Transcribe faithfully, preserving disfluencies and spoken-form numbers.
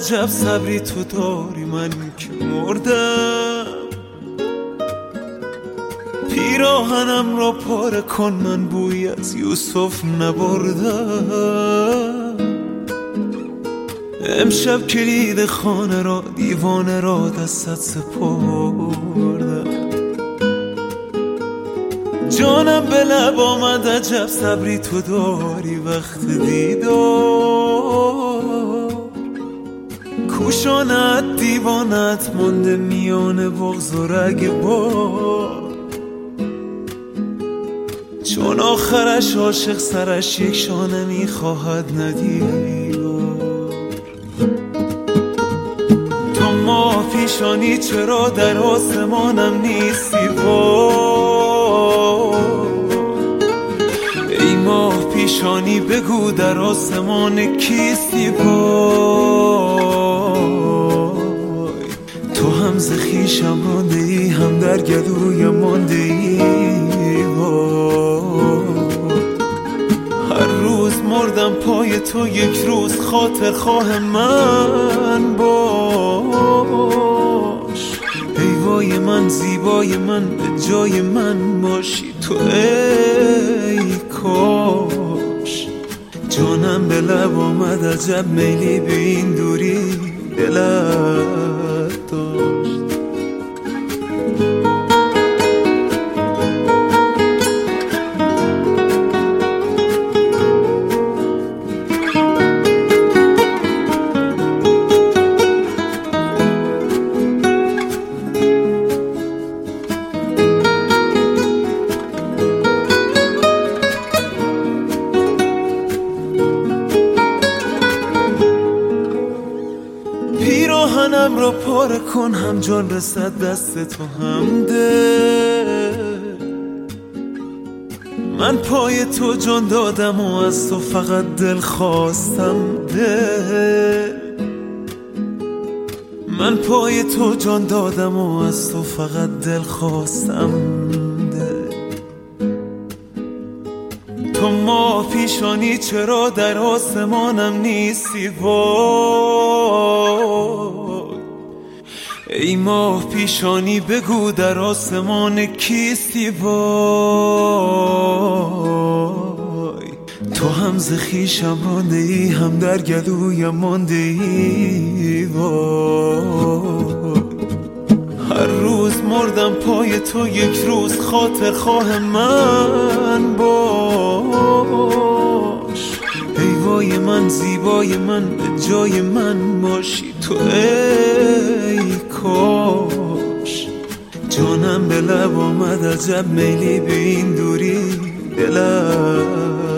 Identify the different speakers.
Speaker 1: عجب صبری تو داری، من که مردم. پیراهنم را پاره کن، من بوی از یوسف نبردم. امشب کلید خانه را، دیوانه را دستت سپردم. جانم به لب آمد عجب صبری تو داری، وقت دیدار کوشانت دیوانت مانده میان بغض و رگبار. چون آخرش عاشق سرش یک شانه میخواهد ندیدار. تو ماه پیشانی چرا در آسمانم نیستی وای؟ ای ماه پیشانی بگو در آسمان کیستی وای؟ تو هم ز خویشم رانده ای، هم در گلویم مانده ای وای. هر روز مردم پای تو، یک روز خاطر خواه من باش. ای وای من زیبای من، به جای من باشی تو ای کاش. جانم به لب آمد عجب میلی به این دوری دلت داشت. پیراهنم را پاره کن، هم جان رسد دست تو هم ده. من پای تو جان دادم و از تو فقط دل خواستم ده. من پای تو جان دادم و از تو فقط دل خواستم ده. تو ماه پیشانی چرا در آسمانم نیستی وای؟ ای ماه پیشانی بگو در آسمان کیستی وای؟ تو هم ز خویشم رانده ای، هم در گلویم مانده ای وای. هر روز مردم پای تو، یک روز خاطر خواه من باش. ای وای من زیبای من، به جای من باشی تو ای کاش. جانم به لب آمد عجب میلی به این دوری دلت